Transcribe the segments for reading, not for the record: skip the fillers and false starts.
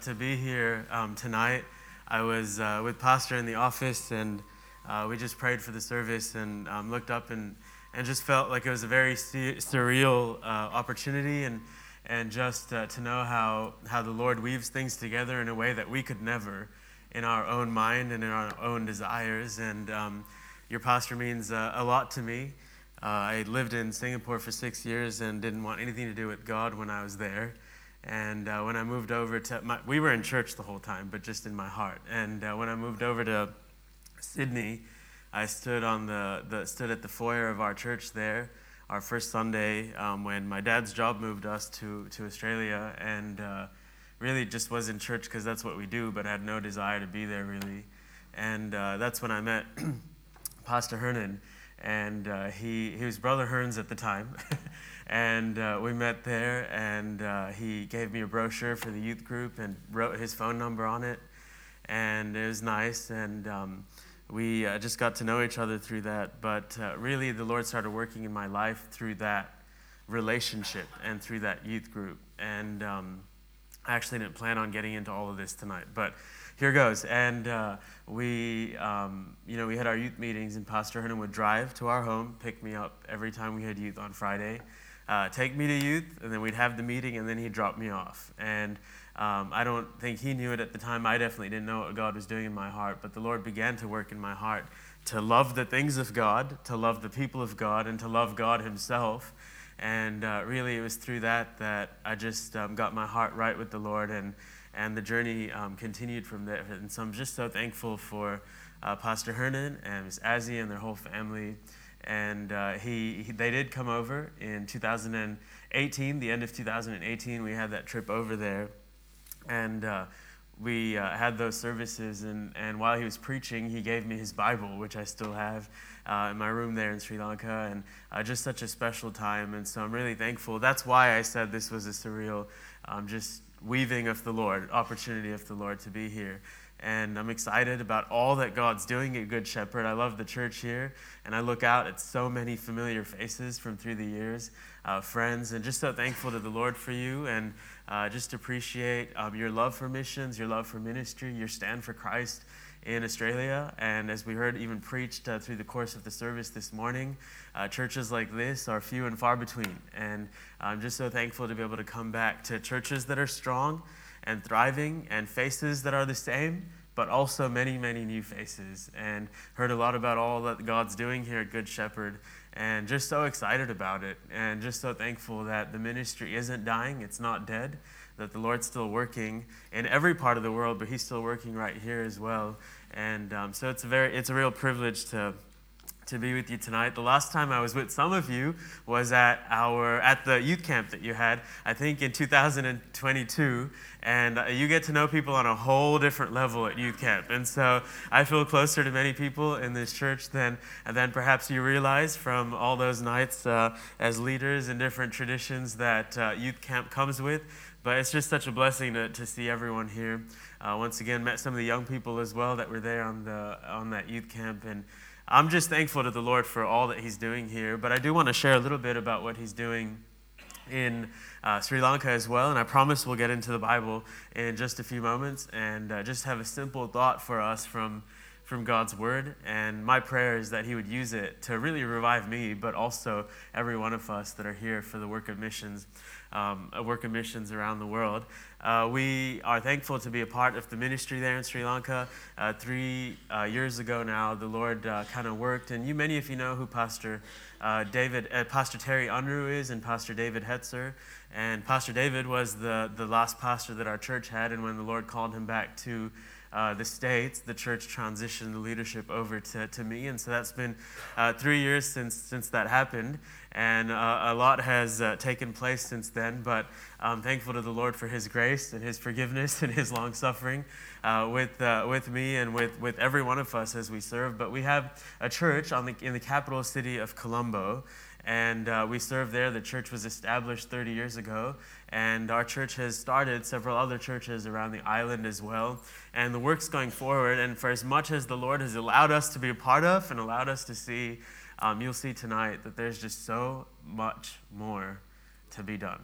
To be here tonight. I was with Pastor in the office, and we just prayed for the service and looked up and just felt like it was a very surreal opportunity, and just to know how the Lord weaves things together in a way that we could never in our own mind and in our own desires. And your pastor means a lot to me. I lived in Singapore for 6 years and didn't want anything to do with God when I was there. And when I moved over we were in church the whole time, but just in my heart. And when I moved over to Sydney, I stood on stood at the foyer of our church there, our first Sunday when my dad's job moved us to Australia, and really just was in church because that's what we do, but had no desire to be there really. And that's when I met Pastor Hernan, and he was Brother Hearns at the time. And we met there, and he gave me a brochure for the youth group and wrote his phone number on it. And it was nice, and we just got to know each other through that. But really, the Lord started working in my life through that relationship and through that youth group. And I actually didn't plan on getting into all of this tonight, but here goes. And we had our youth meetings, and Pastor Hernan would drive to our home, pick me up every time we had youth on Friday. Take me to youth, and then we'd have the meeting, and then he'd drop me off. And I don't think he knew it at the time. I definitely didn't know what God was doing in my heart, but the Lord began to work in my heart to love the things of God, to love the people of God, and to love God himself. And really, it was through that I just got my heart right with the Lord, and the journey continued from there. And so I'm just so thankful for Pastor Hernan and Miss Azzy and their whole family. And they did come over in 2018, the end of 2018. We had that trip over there, and we had those services. And while he was preaching, he gave me his Bible, which I still have in my room there in Sri Lanka, and just such a special time. And so I'm really thankful. That's why I said this was a surreal, just weaving of the Lord, opportunity of the Lord to be here. And I'm excited about all that God's doing at Good Shepherd. I love the church here, and I look out at so many familiar faces from through the years, friends, and just so thankful to the Lord for you, and just appreciate your love for missions, your love for ministry, your stand for Christ in Australia. And as we heard even preached through the course of the service this morning, churches like this are few and far between. And I'm just so thankful to be able to come back to churches that are strong and thriving, and faces that are the same, but also many, many new faces. And heard a lot about all that God's doing here at Good Shepherd, and just so excited about it, and just so thankful that the ministry isn't dying, it's not dead, that the Lord's still working in every part of the world, but he's still working right here as well. And so it's a real privilege to be with you tonight. The last time I was with some of you was at the youth camp that you had, I think in 2022, and you get to know people on a whole different level at youth camp. And so I feel closer to many people in this church than perhaps you realize from all those nights as leaders in different traditions that youth camp comes with. But it's just such a blessing to see everyone here. Once again, met some of the young people as well that were there on that youth camp, and I'm just thankful to the Lord for all that he's doing here. But I do want to share a little bit about what he's doing in Sri Lanka as well. And I promise we'll get into the Bible in just a few moments, and just have a simple thought for us from God's word. And my prayer is that he would use it to really revive me, but also every one of us that are here for the work of missions. Around the world. We are thankful to be a part of the ministry there in Sri Lanka. 3 years ago now, the Lord kind of worked, and many of you know who Pastor Terry Unruh is, and Pastor David Hetzer. And Pastor David was the last pastor that our church had, and when the Lord called him back to the States, the church transitioned the leadership over to me, and so that's been 3 years since that happened, and a lot has taken place since then. But I'm thankful to the Lord for his grace and his forgiveness and his long suffering with me and with every one of us as we serve. But we have a church in the capital city of Colombo, and we serve there. The church was established 30 years ago, and our church has started several other churches around the island as well. And the work's going forward, and for as much as the Lord has allowed us to be a part of and allowed us to see, you'll see tonight that there's just so much more to be done.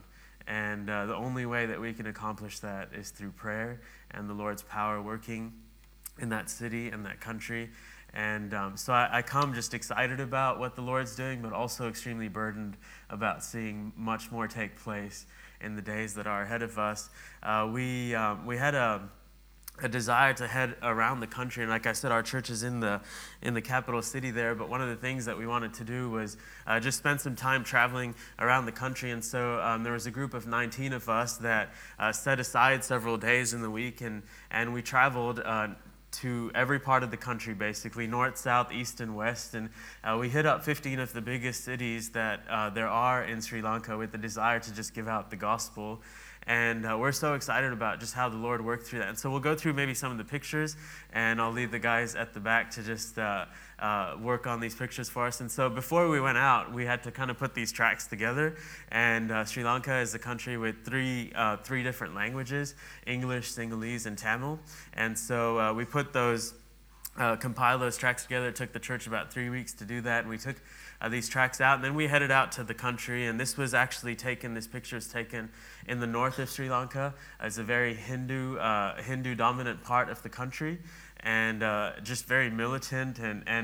And the only way that we can accomplish that is through prayer and the Lord's power working in that city and that country. And so I come just excited about what the Lord's doing, but also extremely burdened about seeing much more take place in the days that are ahead of us. We had a desire to head around the country, and like I said, our church is in the capital city there. But one of the things that we wanted to do was just spend some time traveling around the country. And so there was a group of 19 of us that set aside several days in the week, and we traveled to every part of the country, basically, north, south, east, and west. And we hit up 15 of the biggest cities that there are in Sri Lanka with the desire to just give out the gospel. And we're so excited about just how the Lord worked through that. And so we'll go through maybe some of the pictures, and I'll leave the guys at the back to just work on these pictures for us. And so before we went out, we had to kind of put these tracks together. And Sri Lanka is a country with three different languages: English, Sinhalese, and Tamil. And so we put those, compile those tracks together. It took the church about 3 weeks to do that, and we took these tracks out, and then we headed out to the country. And this was actually taken, this picture is taken in the north of Sri Lanka. It's a very Hindu dominant part of the country, and just very militant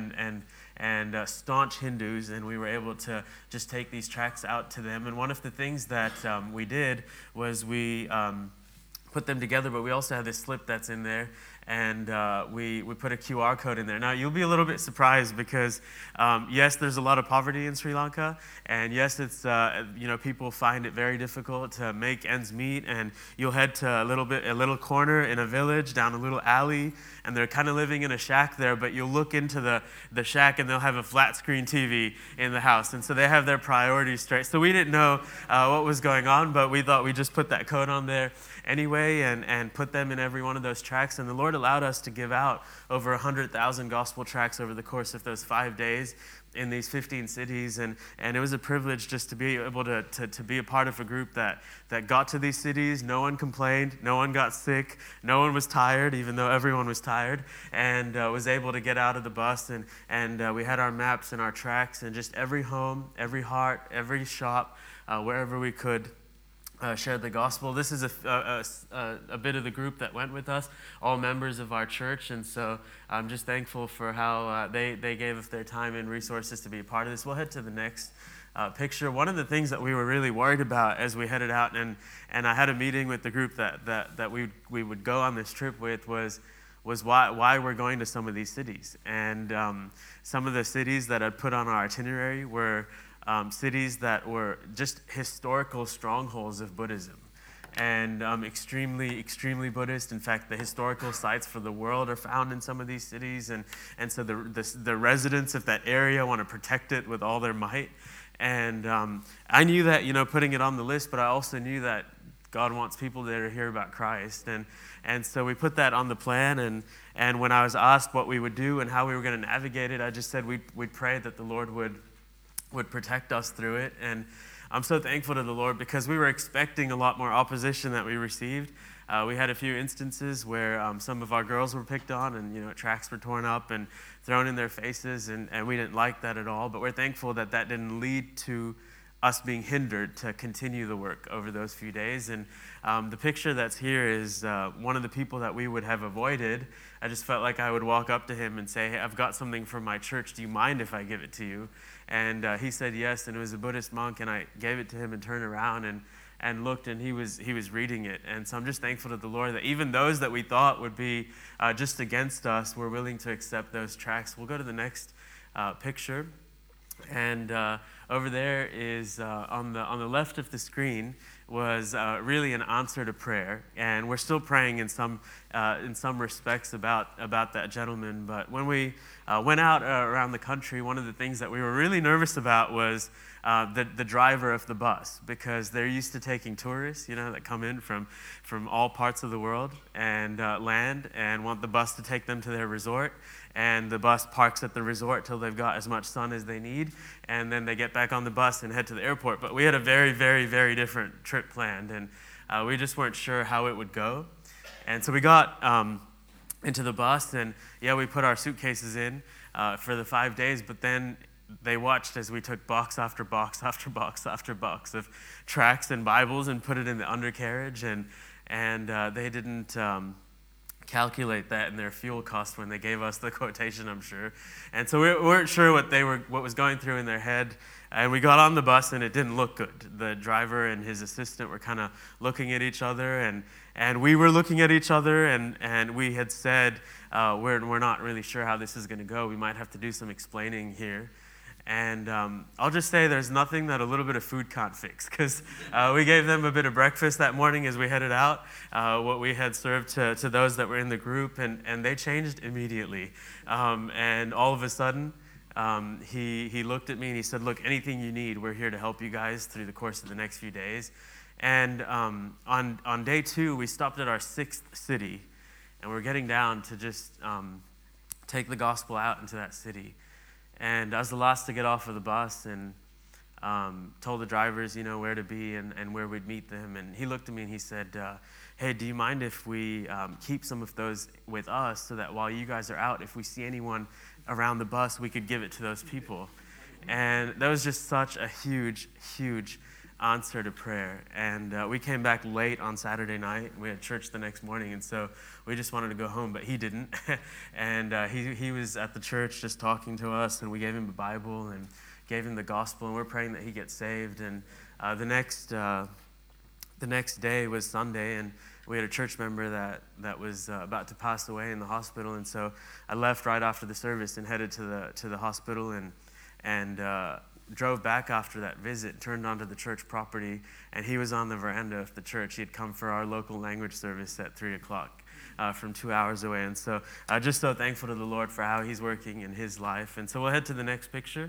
and staunch Hindus. And we were able to just take these tracks out to them. And one of the things that we did was we put them together, but we also have this slip that's in there, and we put a QR code in there. Now, you'll be a little bit surprised because, yes, there's a lot of poverty in Sri Lanka, and yes, it's, people find it very difficult to make ends meet, and you'll head to a little corner in a village, down a little alley, and they're kind of living in a shack there, but you'll look into the shack, and they'll have a flat screen TV in the house, and so they have their priorities straight. So we didn't know what was going on, but we thought we'd just put that code on there anyway, and put them in every one of those tracks. And the Lord allowed us to give out over 100,000 gospel tracts over the course of those 5 days in these 15 cities, and it was a privilege just to be able to be a part of a group that got to these cities. No one complained, no one got sick, no one was tired, even though everyone was tired, and was able to get out of the bus, and we had our maps and our tracks, and just every home, every heart, every shop, wherever we could, shared the gospel. This is a bit of the group that went with us, all members of our church, and so I'm just thankful for how they gave us their time and resources to be a part of this. We'll head to the next picture. One of the things that we were really worried about as we headed out, and I had a meeting with the group that we would go on this trip with, was why we're going to some of these cities. And some of the cities that I'd put on our itinerary were cities that were just historical strongholds of Buddhism, and extremely, extremely Buddhist. In fact, the historical sites for the world are found in some of these cities, and so the residents of that area want to protect it with all their might. And I knew that, putting it on the list, but I also knew that God wants people there to hear about Christ, and so we put that on the plan. And when I was asked what we would do and how we were going to navigate it, I just said we'd pray that the Lord would protect us through it. And I'm so thankful to the Lord because we were expecting a lot more opposition that we received. We had a few instances where some of our girls were picked on, and tracks were torn up and thrown in their faces, and we didn't like that at all. But we're thankful that didn't lead to us being hindered to continue the work over those few days. And the picture that's here is one of the people that we would have avoided. I just felt like I would walk up to him and say, "Hey, I've got something from my church. Do you mind if I give it to you?" And he said yes, and it was a Buddhist monk, and I gave it to him and turned around and looked, and he was reading it. And so I'm just thankful to the Lord that even those that we thought would be just against us were willing to accept those tracts. We'll go to the next picture. And over there is on the left of the screen was really an answer to prayer, and we're still praying in some respects about that gentleman. But when we went out around the country, one of the things that we were really nervous about was the driver of the bus, because they're used to taking tourists, that come in from all parts of the world and land and want the bus to take them to their resort. And the bus parks at the resort till they've got as much sun as they need, and then they get back on the bus and head to the airport. But we had a very, very, very different trip planned, and we just weren't sure how it would go. And so we got into the bus, and we put our suitcases in for the 5 days, but then they watched as we took box after box after box after box of tracts and Bibles and put it in the undercarriage, and they didn't calculate that in their fuel cost when they gave us the quotation, I'm sure. And so we weren't sure what was going through in their head. And we got on the bus, and it didn't look good. The driver and his assistant were kind of looking at each other, and we were looking at each other, and we had said, we're not really sure how this is going to go. We might have to do some explaining here. And I'll just say there's nothing that a little bit of food can't fix, because we gave them a bit of breakfast that morning as we headed out, what we had served to those that were in the group, and they changed immediately. And all of a sudden, he looked at me and he said, look, anything you need, we're here to help you guys through the course of the next few days. And on day 2, we stopped at our 6th city, and we're getting down to just take the gospel out into that city. And I was the last to get off of the bus, and told the drivers, where to be and where we'd meet them. And he looked at me and he said, hey, do you mind if we keep some of those with us, so that while you guys are out, if we see anyone around the bus, we could give it to those people? And that was just such a huge, huge answer to prayer. And we came back late on Saturday night. We had church the next morning, and so we just wanted to go home, but he didn't. And he was at the church just talking to us, and we gave him the Bible and gave him the gospel, and we're praying that he gets saved. And the next day was Sunday, and we had a church member that was about to pass away in the hospital, and so I left right after the service and headed to the hospital, and drove back after that visit, turned onto the church property, and he was on the veranda of the church. He had come for our local language service at 3 o'clock from 2 hours away, and so just so thankful to the Lord for how he's working in his life. And so we'll head to the next picture.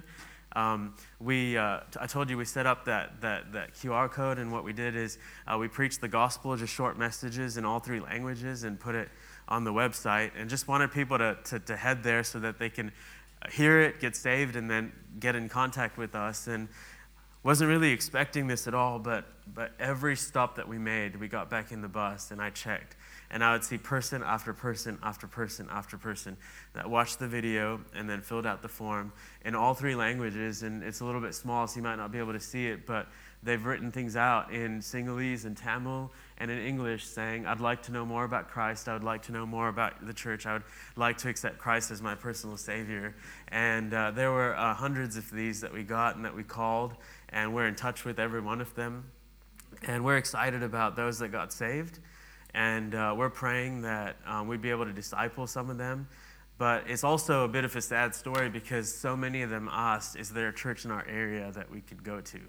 I told you we set up that QR code, and what we did is we preached the gospel, just short messages in all 3 languages, and put it on the website, and just wanted people to head there so that they can hear it, get saved, and then get in contact with us. And wasn't really expecting this at all, but every stop that we made, we got back in the bus, and I checked, and I would see person after person after person after person that watched the video and then filled out the form in all 3 languages. And it's a little bit small, so you might not be able to see it, but they've written things out in Sinhalese and Tamil and in English saying, I'd like to know more about Christ. I would like to know more about the church. I would like to accept Christ as my personal Savior. And there were hundreds of these that we got and that we called, and we're in touch with every one of them. And we're excited about those that got saved. And we're praying that we'd be able to disciple some of them. But it's also a bit of a sad story, because so many of them asked, is there a church in our area that we could go to?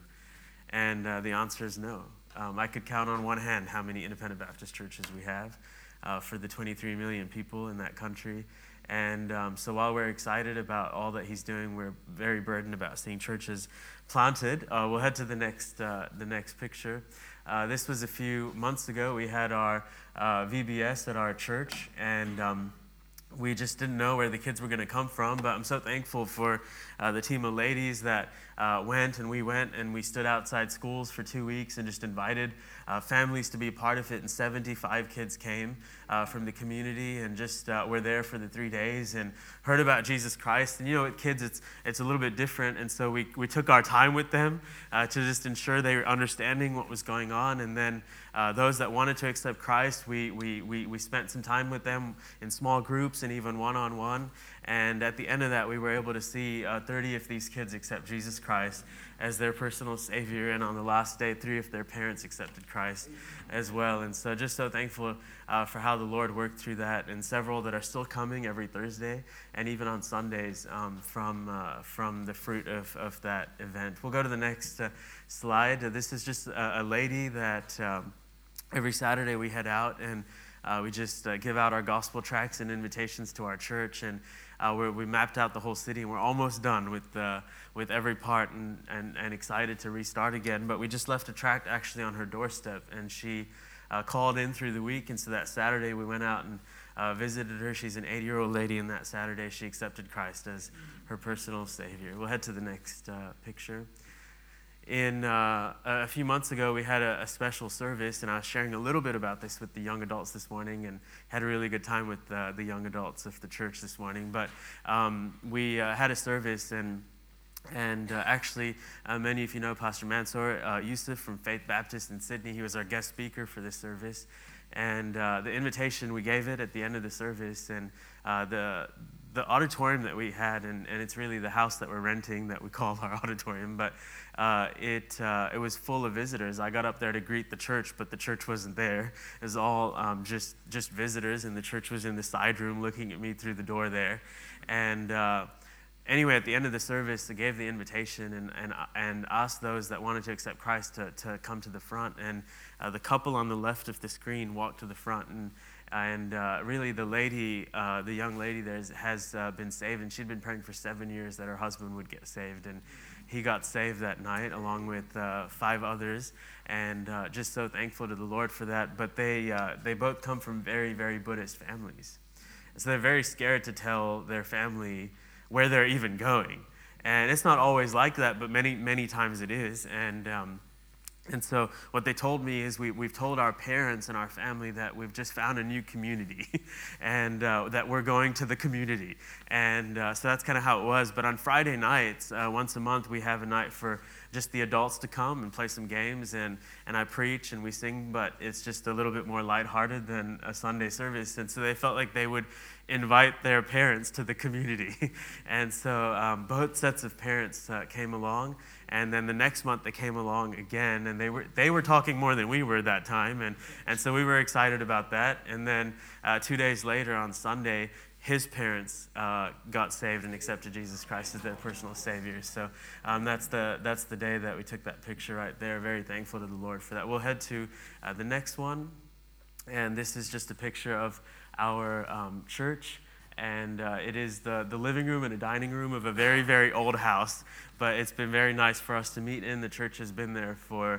And the answer is no. I could count on one hand how many independent Baptist churches we have for the 23 million people in that country. And so while we're excited about all that he's doing, we're very burdened about seeing churches planted. We'll head to the next picture. This was a few months ago. We had our VBS at our church, and we just didn't know where the kids were going to come from, but I'm so thankful for the team of ladies that went, and we stood outside schools for 2 weeks and just invited families to be a part of it, and 75 kids came from the community and just were there for the 3 days and heard about Jesus Christ. And with kids, it's a little bit different, and so we took our time with them to just ensure they were understanding what was going on. And then those that wanted to accept Christ, we spent some time with them in small groups and even one-on-one. And at the end of that, we were able to see 30 of these kids accept Jesus Christ as their personal Savior. And on the last day, 3 of their parents accepted Christ as well. And so just so thankful for how the Lord worked through that. And several that are still coming every Thursday and even on Sundays from the fruit of that event. We'll go to the next slide. This is just a lady that every Saturday we head out and we just give out our gospel tracts and invitations to our church, and we mapped out the whole city, and we're almost done with every part, and excited to restart again. But we just left a tract actually on her doorstep, and she called in through the week, and so that Saturday we went out and visited her. She's an 80-year-old lady, and that Saturday she accepted Christ as her personal Savior. We'll head to the next picture. A few months ago, we had a special service, and I was sharing a little bit about this with the young adults this morning, and had a really good time with the young adults of the church this morning. But we had a service, and And actually, many of you know Pastor Mansour Yusuf from Faith Baptist in Sydney. He was our guest speaker for this service. And the invitation, we gave it at the end of the service. And the auditorium that we had, and it's really the house that we're renting that we call our auditorium, but it was full of visitors. I got up there to greet the church, but the church wasn't there. It was all just visitors, and the church was in the side room looking at me through the door there. And anyway, at the end of the service, I gave the invitation and asked those that wanted to accept Christ to come to the front. And the couple on the left of the screen walked to the front, and really the lady, the young lady there has been saved, and she'd been praying for 7 years that her husband would get saved, and he got saved that night along with 5 others, and just so thankful to the Lord for that. But they both come from very, very Buddhist families, so they're very scared to tell their family where they're even going. And it's not always like that, but many, many times it is. And so what they told me is we've told our parents and our family that we've just found a new community and that we're going to the community. And so that's kind of how it was. But on Friday nights, once a month, we have a night for just the adults to come and play some games, and I preach and we sing, but it's just a little bit more lighthearted than a Sunday service. And so they felt like they would invite their parents to the community. And so both sets of parents came along, and then the next month they came along again, and they were talking more than we were that time, and so we were excited about that. And then 2 days later on Sunday, his parents got saved and accepted Jesus Christ as their personal Savior. So that's the day that we took that picture right there. Very thankful to the Lord for that. We'll head to the next one, and this is just a picture of our church, and it is the living room and a dining room of a very, very old house, but it's been very nice for us to meet in. The church has been there for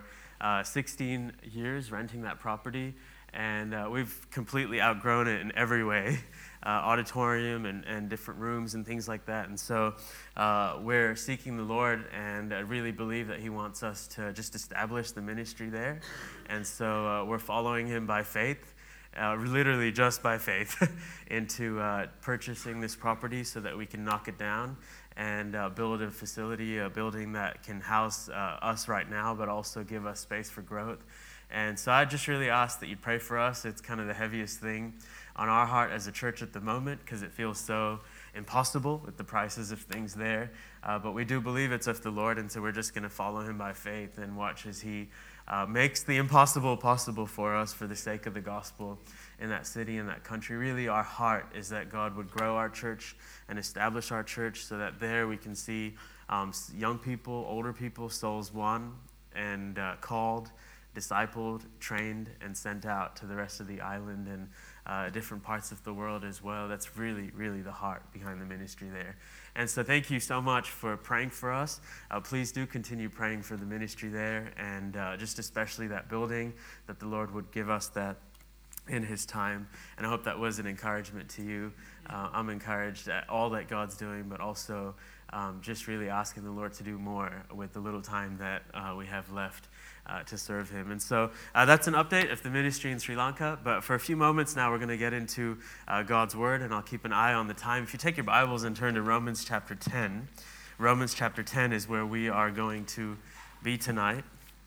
16 years, renting that property, and we've completely outgrown it in every way. Auditorium and different rooms and things like that. And so we're seeking the Lord, and I really believe that he wants us to just establish the ministry there. And so we're following him by faith, literally just by faith, into purchasing this property so that we can knock it down and build a facility, a building that can house us right now, but also give us space for growth. And so I just really ask that you pray for us. It's kind of the heaviest thing on our heart as a church at the moment, because it feels so impossible with the prices of things there. But we do believe it's of the Lord, and so we're just going to follow him by faith and watch as he makes the impossible possible for us for the sake of the gospel in that city, in that country. Really, our heart is that God would grow our church and establish our church so that there we can see young people, older people, souls won and called, discipled, trained, and sent out to the rest of the island and different parts of the world as well. That's really, really the heart behind the ministry there. And so thank you so much for praying for us. Please do continue praying for the ministry there, and just especially that building, that the Lord would give us that in his time. And I hope that was an encouragement to you. I'm encouraged at all that God's doing, but also just really asking the Lord to do more with the little time that we have left to serve him. And so that's an update of the ministry in Sri Lanka. But for a few moments now, we're going to get into God's word, and I'll keep an eye on the time. If you take your Bibles and turn to Romans chapter 10, Romans chapter 10 is where we are going to be tonight.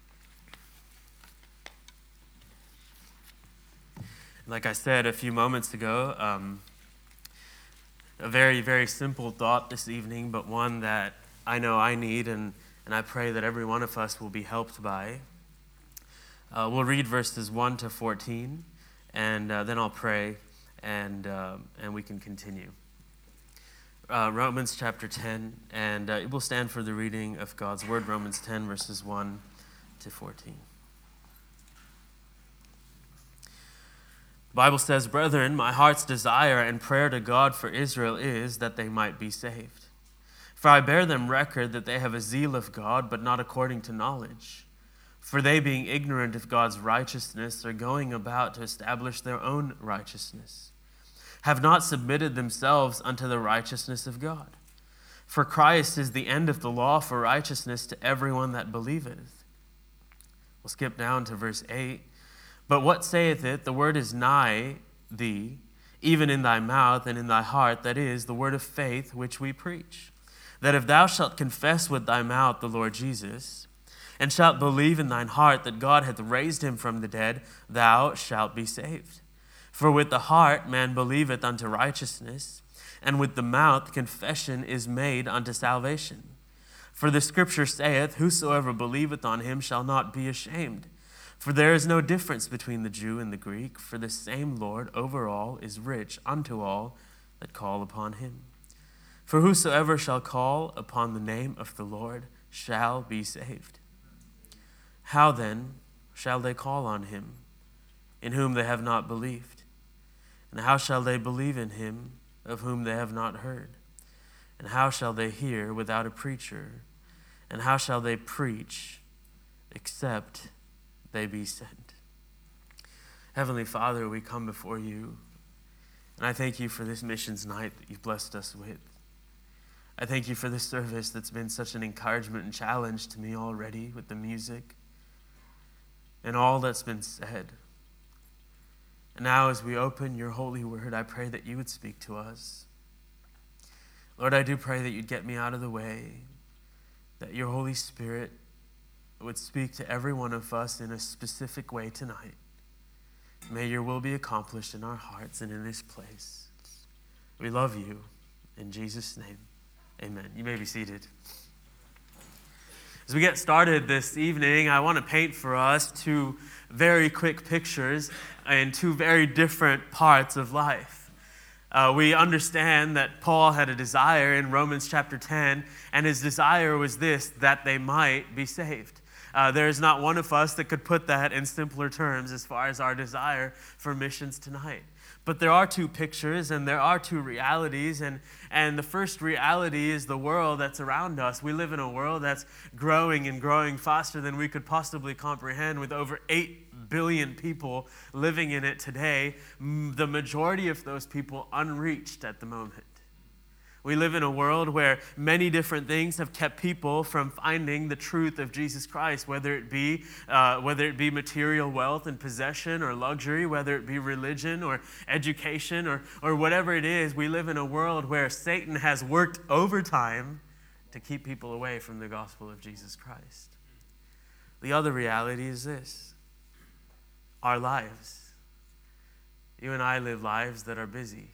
Like I said a few moments ago, a very, very simple thought this evening, but one that I know I need, and I pray that every one of us will be helped by. We'll read verses 1 to 14, and then I'll pray, and we can continue. Romans chapter 10, and it will stand for the reading of God's word, Romans 10, verses 1 to 14. The Bible says, "Brethren, my heart's desire and prayer to God for Israel is that they might be saved. For I bear them record that they have a zeal of God, but not according to knowledge. For they, being ignorant of God's righteousness, are going about to establish their own righteousness, have not submitted themselves unto the righteousness of God. For Christ is the end of the law for righteousness to everyone that believeth." We'll skip down to verse 8. "But what saith it? The word is nigh thee, even in thy mouth and in thy heart, that is, the word of faith which we preach. that if thou shalt confess with thy mouth the Lord Jesus, and shalt believe in thine heart that God hath raised him from the dead, thou shalt be saved. For with the heart man believeth unto righteousness, and with the mouth confession is made unto salvation. For the scripture saith, whosoever believeth on him shall not be ashamed. For there is no difference between the Jew and the Greek, for the same Lord over all is rich unto all that call upon him. For whosoever shall call upon the name of the Lord shall be saved. How then shall they call on him, in whom they have not believed? And how shall they believe in him, of whom they have not heard? And how shall they hear without a preacher? And how shall they preach except they be sent? Heavenly Father, we come before you, and I thank you for this missions night that you've blessed us with. I thank you for this service that's been such an encouragement and challenge to me already with the music and all that's been said. And now as we open your holy word, I pray that you would speak to us. Lord, I do pray that you'd get me out of the way, that your Holy Spirit would speak to every one of us in a specific way tonight. May your will be accomplished in our hearts and in this place. We love you. In Jesus' name, amen. You may be seated. As we get started this evening, I want to paint for us two very quick pictures in two very different parts of life. We understand that Paul had a desire in Romans chapter 10, and his desire was this, that they might be saved. There is not one of us that could put that in simpler terms as far as our desire for missions tonight. But there are two pictures and there are two realities, and the first reality is the world that's around us. We live in a world that's growing and growing faster than we could possibly comprehend, with over 8 billion people living in it today, the majority of those people unreached at the moment. We live in a world where many different things have kept people from finding the truth of Jesus Christ, whether it be material wealth and possession or luxury, whether it be religion or education or whatever it is. We live in a world where Satan has worked overtime to keep people away from the gospel of Jesus Christ. The other reality is this: our lives. You and I live lives that are busy.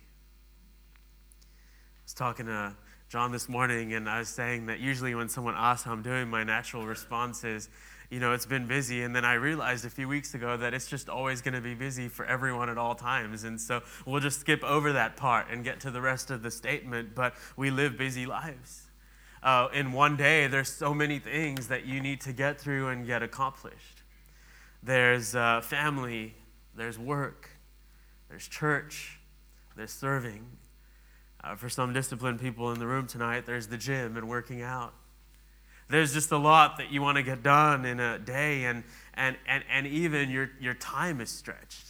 I was talking to John this morning, and I was saying that usually when someone asks how I'm doing, my natural response is, it's been busy. And then I realized a few weeks ago that it's just always going to be busy for everyone at all times. And so we'll just skip over that part and get to the rest of the statement. But we live busy lives. In one day, there's so many things that you need to get through and get accomplished. There's family, there's work, there's church, there's serving. For some disciplined people in the room tonight, there's the gym and working out. There's just a lot that you want to get done in a day, and even your time is stretched.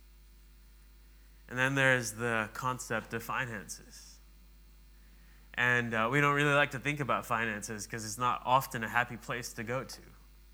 And then there's the concept of finances. And we don't really like to think about finances because it's not often a happy place to go to.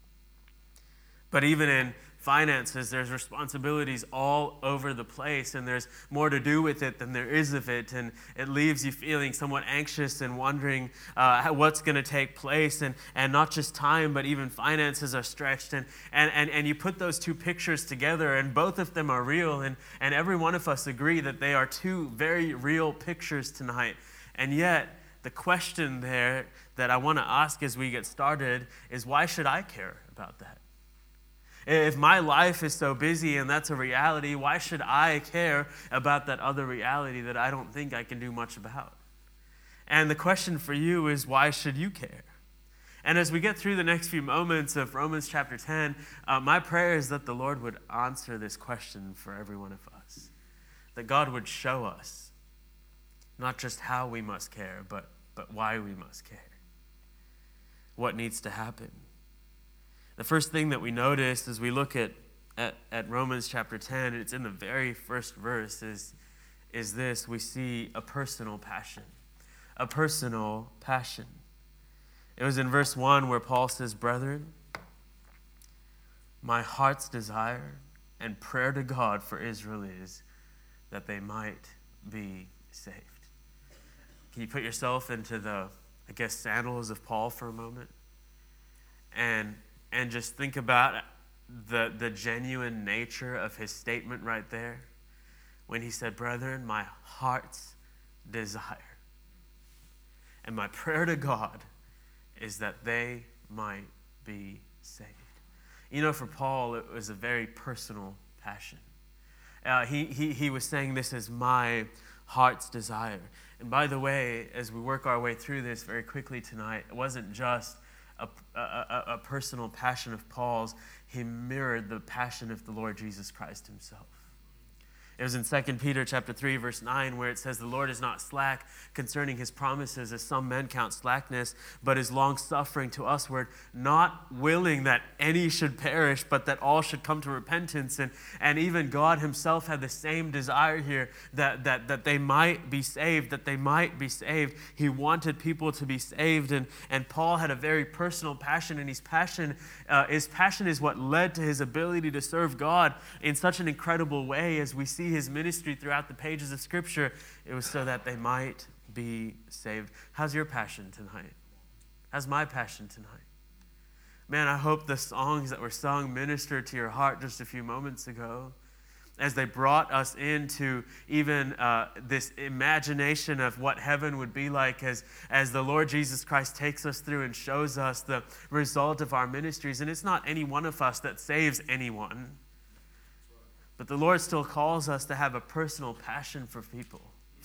But even in finances, there's responsibilities all over the place, and there's more to do with it than there is of it, and it leaves you feeling somewhat anxious and wondering what's going to take place, and not just time, but even finances are stretched, and you put those two pictures together, and both of them are real, and every one of us agree that they are two very real pictures tonight. And yet, the question there that I want to ask as we get started is, why should I care about that? If my life is so busy and that's a reality, why should I care about that other reality that I don't think I can do much about? And the question for you is, why should you care? And as we get through the next few moments of Romans chapter 10, my prayer is that the Lord would answer this question for every one of us. That God would show us not just how we must care, but why we must care. What needs to happen. The first thing that we notice as we look at Romans chapter 10, it's in the very first verse, is this: we see a personal passion. A personal passion. It was in verse 1 where Paul says, "Brethren, my heart's desire and prayer to God for Israel is that they might be saved." Can you put yourself into the sandals of Paul for a moment, and just think about the genuine nature of his statement right there when he said, "Brethren, my heart's desire and my prayer to God is that they might be saved." You know, for Paul, it was a very personal passion. He was saying, this is my heart's desire. And by the way, as we work our way through this very quickly tonight, it wasn't just a personal passion of Paul's. He mirrored the passion of the Lord Jesus Christ himself. It was in 2 Peter chapter 3, verse 9, where it says, "The Lord is not slack concerning his promises, as some men count slackness, but is long-suffering to usward, not willing that any should perish, but that all should come to repentance." And even God himself had the same desire here, that they might be saved, that they might be saved. He wanted people to be saved, and Paul had a very personal passion, and his passion is what led to his ability to serve God in such an incredible way. As we see his ministry throughout the pages of Scripture, it was so that they might be saved. How's your passion tonight? How's my passion tonight? Man, I hope the songs that were sung ministered to your heart just a few moments ago, as they brought us into even this imagination of what heaven would be like as the Lord Jesus Christ takes us through and shows us the result of our ministries. And it's not any one of us that saves anyone, but the Lord still calls us to have a personal passion for people.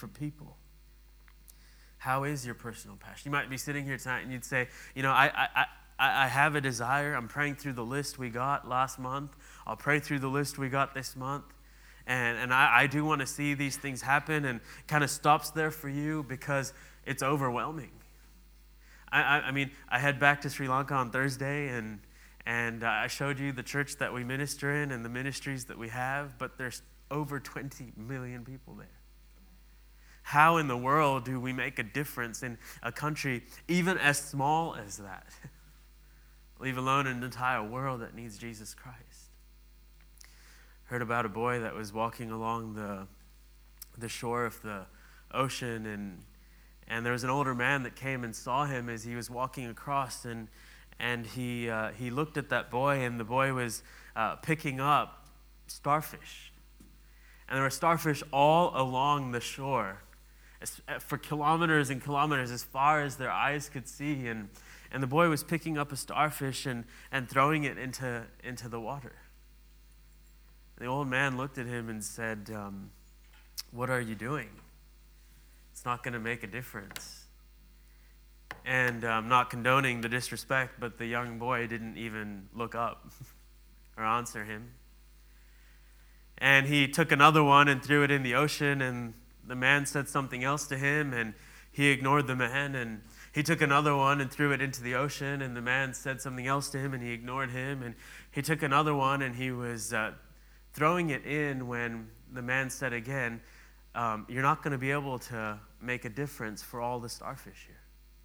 How is your personal passion? You might be sitting here tonight and you'd say, you know, I have a desire. I'm praying through the list we got last month. I'll pray through the list we got this month. And I do want to see these things happen, and kind of stops there for you because it's overwhelming. I mean, I head back to Sri Lanka on Thursday, and I showed you the church that we minister in and the ministries that we have, but there's over 20 million people there. How in the world do we make a difference in a country even as small as that, leave alone an entire world that needs Jesus Christ? Heard about a boy that was walking along the shore of the ocean, and there was an older man that came and saw him as he was walking across, and he looked at that boy, and the boy was picking up starfish. And there were starfish all along the shore, for kilometers and kilometers, as far as their eyes could see. And the boy was picking up a starfish and throwing it into the water. The old man looked at him and said, "What are you doing? It's not going to make a difference." And I'm not condoning the disrespect, but the young boy didn't even look up or answer him. And he took another one and threw it in the ocean, and the man said something else to him, and he ignored the man. And he took another one and threw it into the ocean, and the man said something else to him, and he ignored him. And he took another one, and he was throwing it in when the man said again, "You're not going to be able to make a difference for all the starfish here."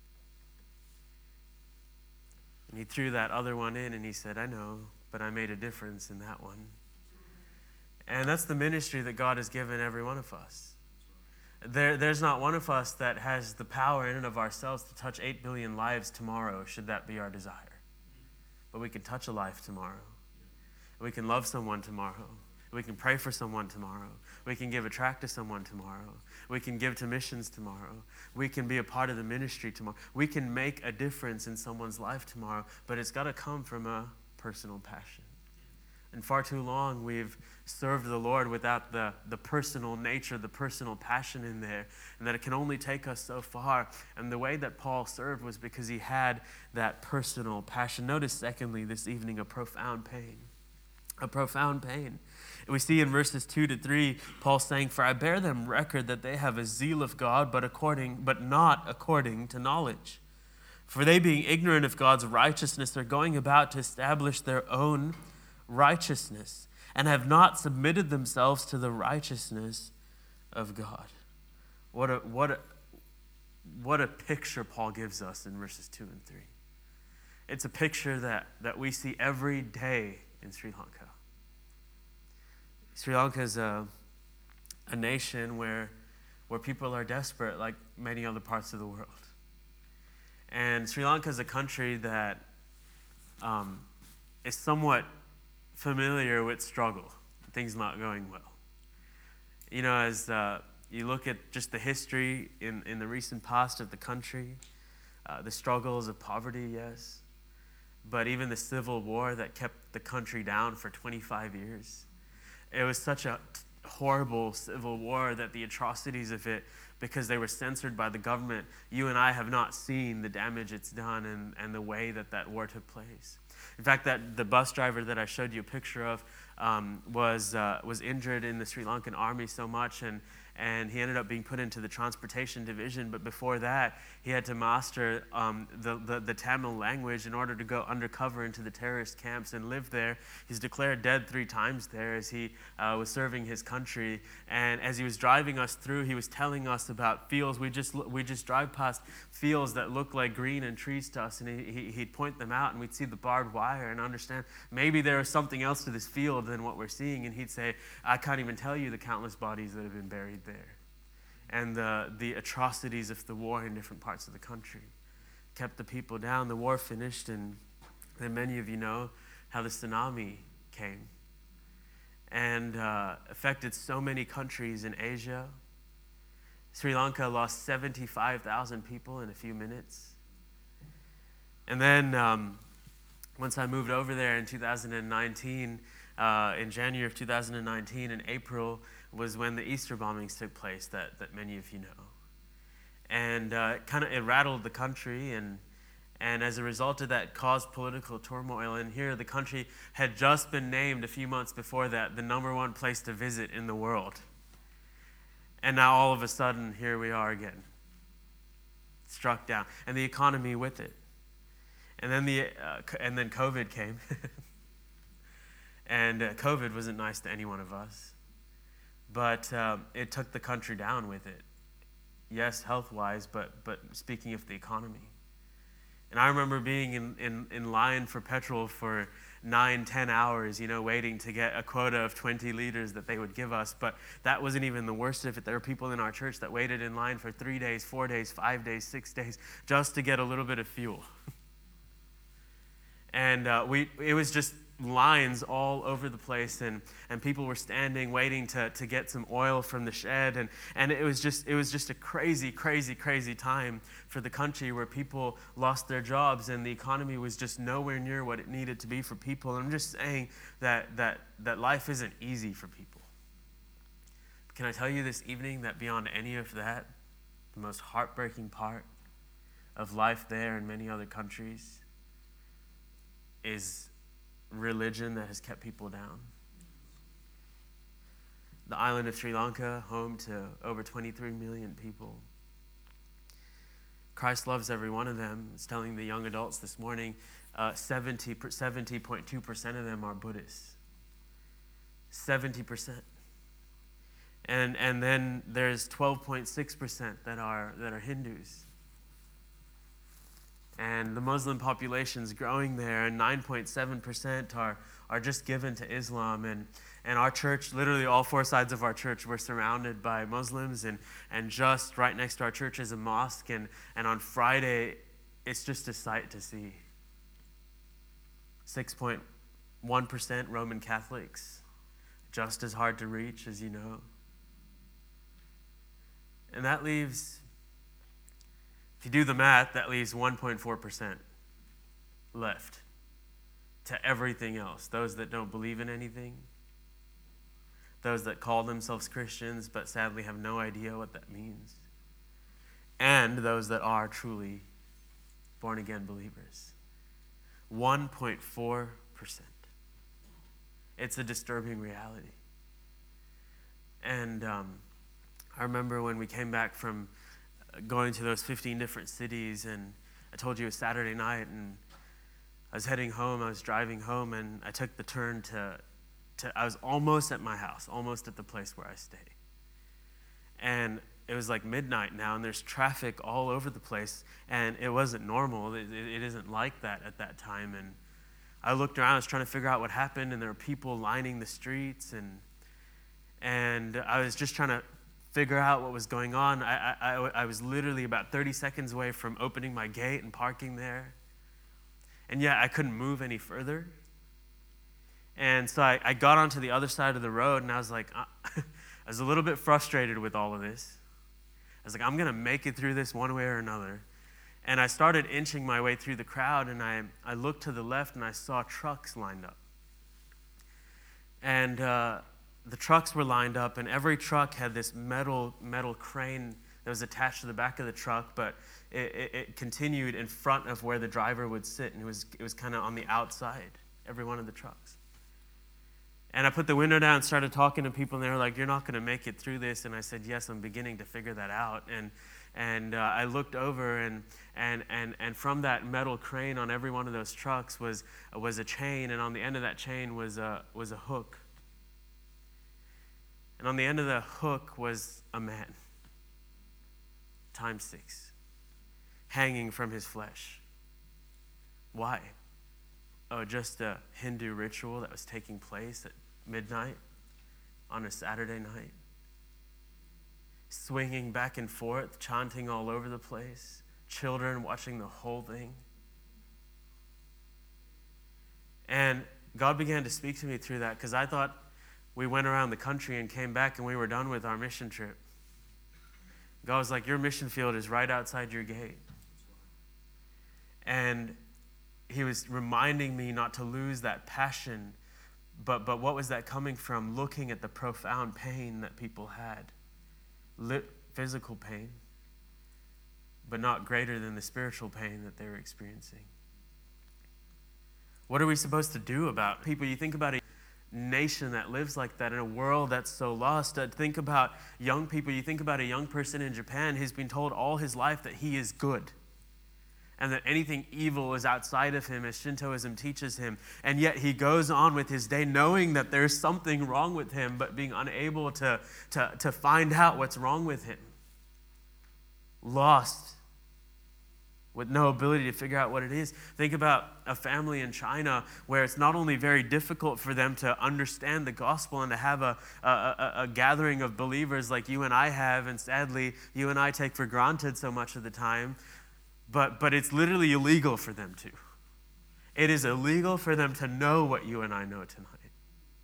And he threw that other one in, and he said, "I know, but I made a difference in that one." And that's the ministry that God has given every one of us. There's not one of us that has the power in and of ourselves to touch 8 billion lives tomorrow, should that be our desire. But we can touch a life tomorrow. We can love someone tomorrow. We can pray for someone tomorrow. We can give a tract to someone tomorrow. We can give to missions tomorrow. We can be a part of the ministry tomorrow. We can make a difference in someone's life tomorrow, but it's got to come from a personal passion. And far too long, we've served the Lord without the personal nature, the personal passion in there, and that it can only take us so far. And the way that Paul served was because he had that personal passion. Notice, secondly, this evening, a profound pain. A profound pain. We see in verses 2-3, Paul saying, "For I bear them record that they have a zeal of God, but not according to knowledge. For they, being ignorant of God's righteousness, are going about to establish their own righteousness, and have not submitted themselves to the righteousness of God." What a picture Paul gives us in verses 2 and 3. It's a picture that we see every day in Sri Lanka. Sri Lanka is a nation where people are desperate, like many other parts of the world. And Sri Lanka is a country that is somewhat familiar with struggle, things not going well. You know, as you look at just the history in the recent past of the country, the struggles of poverty, yes, but even the civil war that kept the country down for 25 years. It was such a horrible civil war that the atrocities of it, because they were censored by the government, you and I have not seen the damage it's done and the way that war took place. In fact, that the bus driver that I showed you a picture of was injured in the Sri Lankan army so much, and he ended up being put into the transportation division. But before that, he had to master the Tamil language in order to go undercover into the terrorist camps and live there. He's declared dead 3 times there as he was serving his country. And as he was driving us through, he was telling us about fields. We just drive past fields that look like green and trees to us, and he'd point them out, and we'd see the barbed wire and understand maybe there is something else to this field than what we're seeing. And he'd say, I can't even tell you the countless bodies that have been buried there, and the atrocities of the war in different parts of the country kept the people down. The war finished, and then many of you know how the tsunami came and affected so many countries in Asia. Sri Lanka lost 75,000 people in a few minutes. And then once I moved over there in 2019, in January of 2019, in April, was when the Easter bombings took place that many of you know. And it rattled the country, and as a result of that caused political turmoil. And here the country had just been named a few months before that the #1 place to visit in the world. And now all of a sudden, here we are again, struck down, and the economy with it. And then COVID came. And COVID wasn't nice to any one of us. But it took the country down with it. Yes, health-wise, but speaking of the economy. And I remember being in line for petrol for 9-10 hours, waiting to get a quota of 20 liters that they would give us. But that wasn't even the worst of it. There were people in our church that waited in line for 3 days, 4 days, 5 days, 6 days, just to get a little bit of fuel. And it was just lines all over the place, and people were standing waiting to get some oil from the shed, and it was just a crazy time for the country, where people lost their jobs and the economy was just nowhere near what it needed to be for people. And I'm just saying that life isn't easy for people. Can I tell you this evening that beyond any of that, the most heartbreaking part of life there and many other countries is religion that has kept people down. The island of Sri Lanka, home to over 23 million people. Christ loves every one of them. I was telling the young adults this morning, 70.2% of them are Buddhists. 70%. And then there's 12.6% that are Hindus. And the Muslim population's growing there, and 9.7% are just given to Islam. And our church, literally all 4 sides of our church, we're surrounded by Muslims, and just right next to our church is a mosque, and on Friday, it's just a sight to see. 6.1% Roman Catholics, just as hard to reach, as you know. And that leaves, if you do the math, that leaves 1.4% left to everything else. Those that don't believe in anything, those that call themselves Christians but sadly have no idea what that means, and those that are truly born-again believers. 1.4%. It's a disturbing reality. And I remember when we came back from going to those 15 different cities, and I told you it was Saturday night, and I was heading home, I was driving home, and I took the turn to I was almost at my house, almost at the place where I stay. And it was like midnight now, and there's traffic all over the place, and it wasn't normal. It isn't like that at that time. And I looked around, I was trying to figure out what happened, and there were people lining the streets, and I was just trying to figure out what was going on. I was literally about 30 seconds away from opening my gate and parking there. And yet I couldn't move any further. And so I got onto the other side of the road, and I was like, I was a little bit frustrated with all of this. I was like, I'm going to make it through this one way or another. And I started inching my way through the crowd, and I looked to the left, and I saw trucks lined up. And the trucks were lined up, and every truck had this metal crane that was attached to the back of the truck, but it continued in front of where the driver would sit, and it was kind of on the outside, every one of the trucks. And I put the window down and started talking to people, and they were like, "You're not going to make it through this." And I said, "Yes, I'm beginning to figure that out." And I looked over, and from that metal crane on every one of those trucks was a chain, and on the end of that chain was a hook. And on the end of the hook was a man, times 6, hanging from his flesh. Why? Oh, just a Hindu ritual that was taking place at midnight on a Saturday night. Swinging back and forth, chanting all over the place, children watching the whole thing. And God began to speak to me through that, because I thought we went around the country and came back and we were done with our mission trip. God was like, your mission field is right outside your gate. And he was reminding me not to lose that passion. But what was that coming from? Looking at the profound pain that people had. Physical pain, but not greater than the spiritual pain that they were experiencing. What are we supposed to do about people? You think about a nation that lives like that in a world that's so lost. Think about young people. You think about a young person in Japan who's been told all his life that he is good and that anything evil is outside of him, as Shintoism teaches him. And yet he goes on with his day knowing that there's something wrong with him, but being unable to find out what's wrong with him. Lost, with no ability to figure out what it is. Think about a family in China where it's not only very difficult for them to understand the gospel and to have a gathering of believers like you and I have, and sadly, you and I take for granted so much of the time, but it's literally illegal for them to. It is illegal for them to know what you and I know tonight.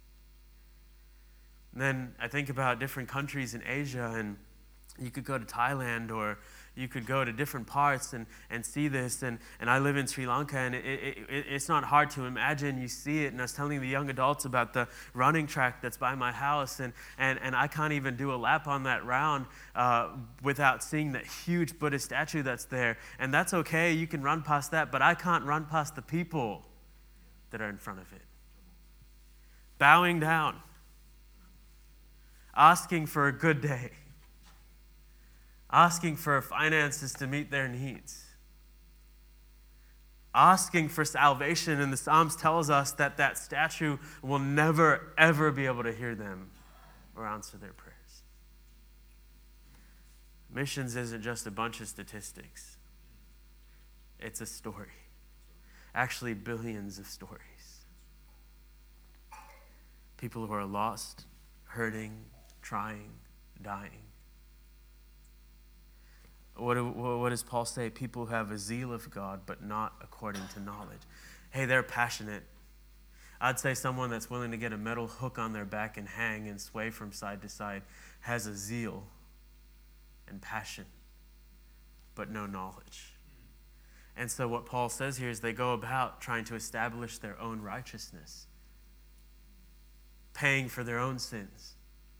And then I think about different countries in Asia, and you could go to Thailand, or you could go to different parts and see this. And I live in Sri Lanka, and it's not hard to imagine. You see it. And I was telling the young adults about the running track that's by my house, and I can't even do a lap on that round without seeing that huge Buddha statue that's there. And that's okay. You can run past that, but I can't run past the people that are in front of it. Bowing down, asking for a good day, asking for finances to meet their needs, asking for salvation. And the Psalms tells us that that statue will never, ever be able to hear them or answer their prayers. Missions isn't just a bunch of statistics. It's a story. Actually, billions of stories. People who are lost, hurting, trying, dying. What does Paul say? People who have a zeal of God, but not according to knowledge. Hey, they're passionate. I'd say someone that's willing to get a metal hook on their back and hang and sway from side to side has a zeal and passion, but no knowledge. And so what Paul says here is they go about trying to establish their own righteousness, paying for their own sins.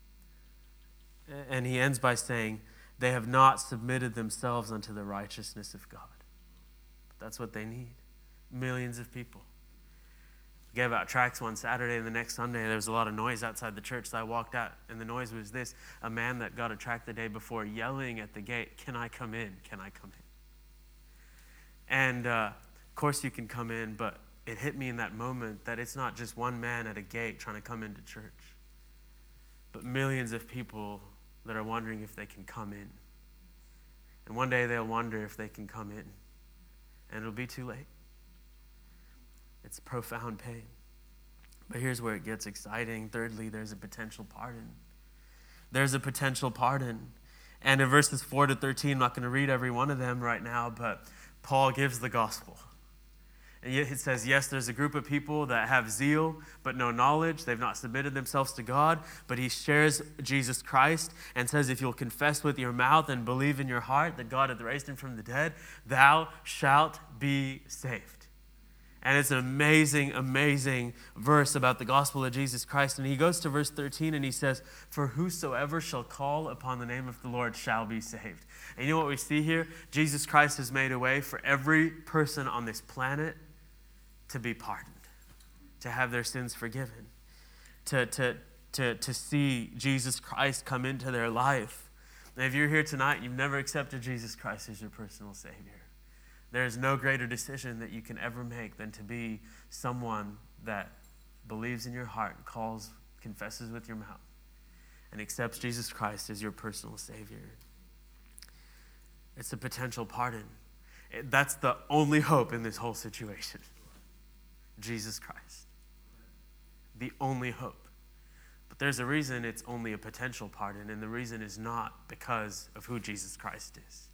And he ends by saying, they have not submitted themselves unto the righteousness of God. But that's what they need. Millions of people. We gave out tracts one Saturday, and the next Sunday there was a lot of noise outside the church, so I walked out, and the noise was this: a man that got a tract the day before yelling at the gate, "Can I come in? Can I come in?" And of course you can come in, but it hit me in that moment that it's not just one man at a gate trying to come into church, but millions of people that are wondering if they can come in. And one day they'll wonder if they can come in, and it'll be too late. It's profound pain. But here's where it gets exciting. Thirdly, there's a potential pardon. there's a potential pardon. And in verses 4 to 13, I'm not going to read every one of them right now, but Paul gives the gospel. And yet it says, yes, there's a group of people that have zeal but no knowledge. They've not submitted themselves to God. But he shares Jesus Christ and says, if you'll confess with your mouth and believe in your heart that God hath raised him from the dead, thou shalt be saved. And it's an amazing, amazing verse about the gospel of Jesus Christ. And he goes to verse 13 and he says, for whosoever shall call upon the name of the Lord shall be saved. And you know what we see here? Jesus Christ has made a way for every person on this planet to be pardoned, to have their sins forgiven, to see Jesus Christ come into their life. And if you're here tonight, you've never accepted Jesus Christ as your personal Savior, there is no greater decision that you can ever make than to be someone that believes in your heart, calls, confesses with your mouth, and accepts Jesus Christ as your personal Savior. It's a potential pardon. That's the only hope in this whole situation. Jesus Christ. The only hope. But there's a reason it's only a potential pardon, and the reason is not because of who Jesus Christ is.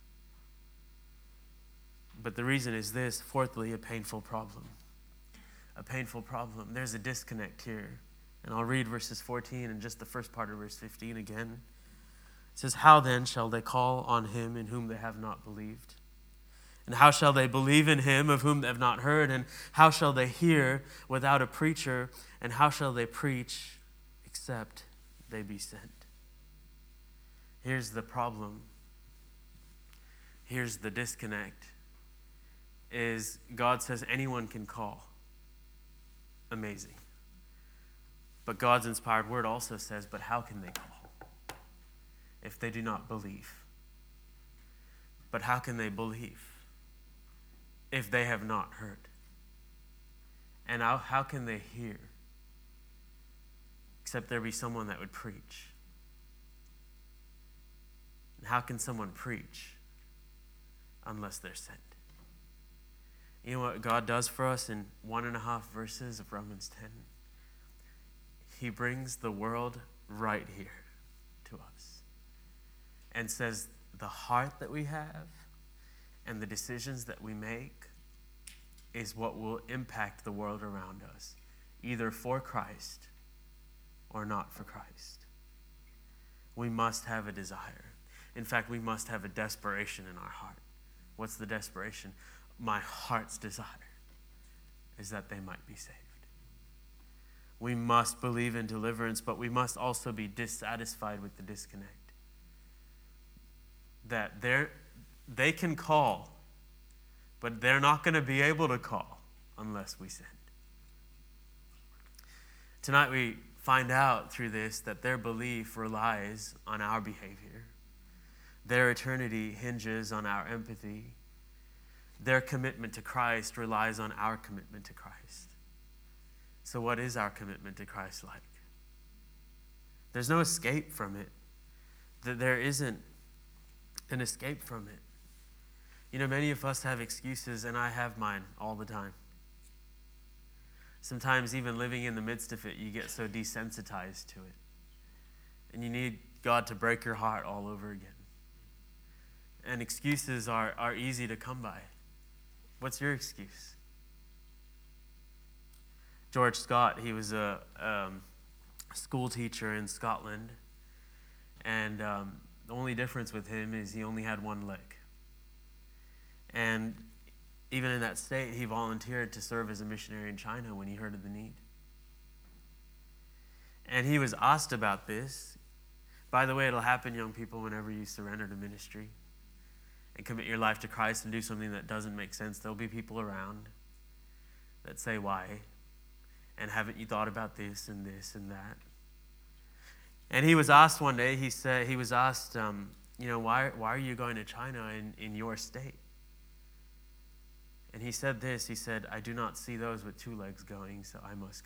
But the reason is this, fourthly, a painful problem. A painful problem. There's a disconnect here. And I'll read verses 14 and just the first part of verse 15 again. It says, how then shall they call on him in whom they have not believed? And how shall they believe in him of whom they have not heard? And how shall they hear without a preacher? And how shall they preach except they be sent? Here's the problem. Here's the disconnect. Is God says anyone can call. Amazing. But God's inspired word also says, but how can they call if they do not believe? But how can they believe if they have not heard? And how can they hear except there be someone that would preach? And how can someone preach unless they're sent? You know what God does for us in 1.5 verses of Romans 10? He brings the world right here to us and says the heart that we have and the decisions that we make is what will impact the world around us, either for Christ or not for Christ. We must have a desire. In fact, we must have a desperation in our heart. What's the desperation? My heart's desire is that they might be saved. We must believe in deliverance, but we must also be dissatisfied with the disconnect. That they can call, but they're not going to be able to call unless we send. Tonight we find out through this that their belief relies on our behavior. Their eternity hinges on our empathy. Their commitment to Christ relies on our commitment to Christ. So what is our commitment to Christ like? There's no escape from it. There isn't an escape from it. You know, many of us have excuses, and I have mine all the time. Sometimes even living in the midst of it, you get so desensitized to it. And you need God to break your heart all over again. And excuses are easy to come by. What's your excuse? George Scott, he was a school teacher in Scotland. And the only difference with him is he only had one leg. And even in that state, he volunteered to serve as a missionary in China when he heard of the need. And he was asked about this. By the way, it'll happen, young people, whenever you surrender to ministry and commit your life to Christ and do something that doesn't make sense. There'll be people around that say, why? And haven't you thought about this and this and that? And he was asked one day, he was asked, why are you going to China in your state? And he said this, he said, I do not see those with two legs going, so I must go.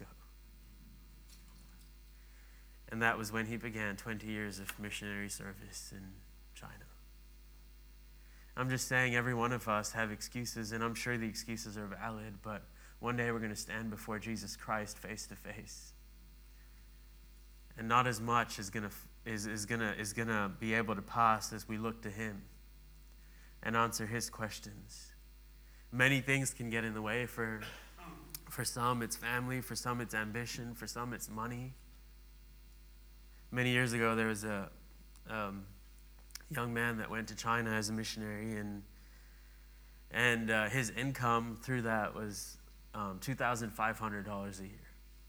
And that was when he began 20 years of missionary service in China. I'm just saying every one of us have excuses, and I'm sure the excuses are valid, but one day we're going to stand before Jesus Christ face to face. And not as much is going is gonna be able to pass as we look to him and answer his questions. Many things can get in the way. For some, it's family. For some, it's ambition. For some, it's money. Many years ago, there was a young man that went to China as a missionary, and his income through that was $2,500 a year.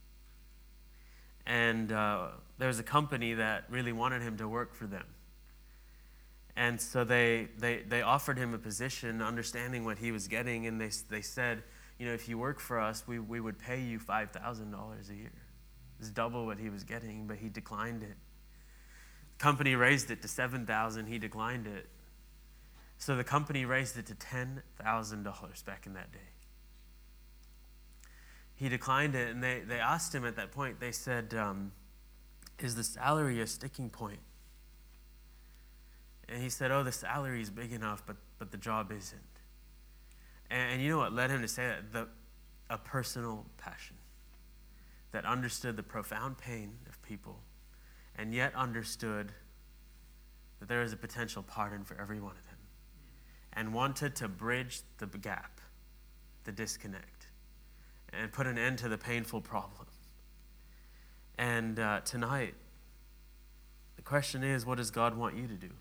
And there was a company that really wanted him to work for them. And so they offered him a position, understanding what he was getting, and they said, if you work for us, we would pay you $5,000 a year. It's double what he was getting, but he declined it. The company raised it to $7,000. He declined it. So the company raised it to $10,000 back in that day. He declined it, and they asked him at that point, they said, is the salary a sticking point? And he said, the salary is big enough, but the job isn't. And you know what led him to say that? A personal passion that understood the profound pain of people and yet understood that there is a potential pardon for every one of them and wanted to bridge the gap, the disconnect, and put an end to the painful problem. And tonight, the question is, what does God want you to do?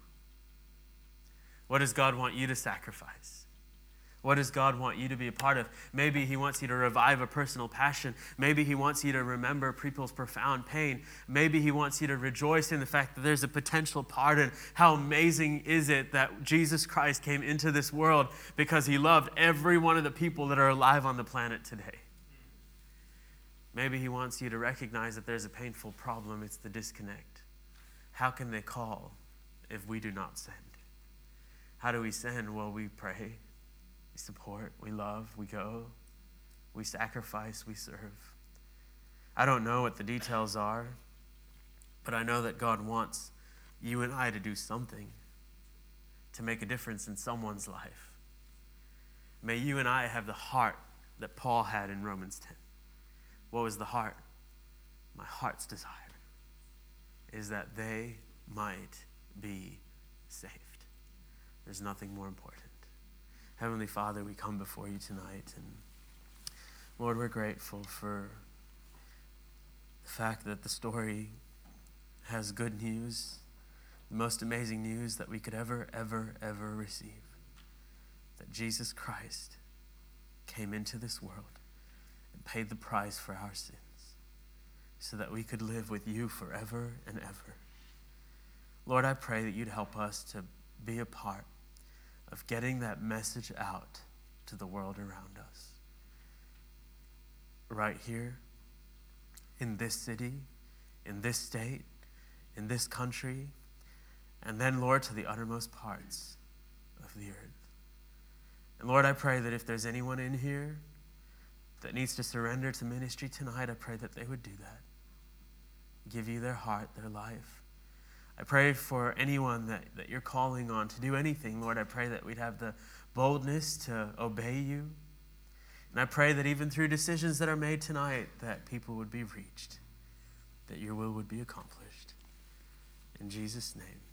What does God want you to sacrifice? What does God want you to be a part of? Maybe he wants you to revive a personal passion. Maybe he wants you to remember people's profound pain. Maybe he wants you to rejoice in the fact that there's a potential pardon. How amazing is it that Jesus Christ came into this world because he loved every one of the people that are alive on the planet today. Maybe he wants you to recognize that there's a painful problem. It's the disconnect. How can they call if we do not send? How do we send? Well, we pray, we support, we love, we go, we sacrifice, we serve. I don't know what the details are, but I know that God wants you and I to do something to make a difference in someone's life. May you and I have the heart that Paul had in Romans 10. What was the heart? My heart's desire is that they might be saved. There's nothing more important. Heavenly Father, we come before you tonight, and Lord, we're grateful for the fact that the story has good news, the most amazing news that we could ever receive. That Jesus Christ came into this world and paid the price for our sins so that we could live with you forever and ever. Lord, I pray that you'd help us to be a part of getting that message out to the world around us. Right here, in this city, in this state, in this country, and then, Lord, to the uttermost parts of the earth. And Lord, I pray that if there's anyone in here that needs to surrender to ministry tonight, I pray that they would do that. Give you their heart, their life. I pray for anyone that you're calling on to do anything, Lord. I pray that we'd have the boldness to obey you. And I pray that even through decisions that are made tonight, that people would be reached, that your will would be accomplished. In Jesus' name.